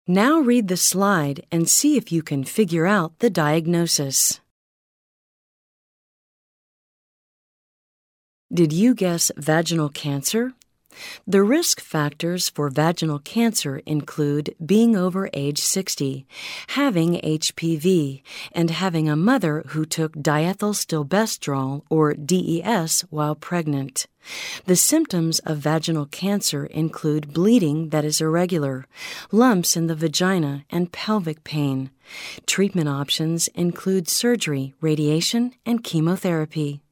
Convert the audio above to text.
Now read the slide and see if you can figure out the diagnosis. Did you guess vaginal cancer? The risk factors for vaginal cancer include being over age 60, having HPV, and having a mother who took diethylstilbestrol or DES while pregnant. The symptoms of vaginal cancer include bleeding that is irregular, lumps in the vagina, and pelvic pain. Treatment options include surgery, radiation, and chemotherapy.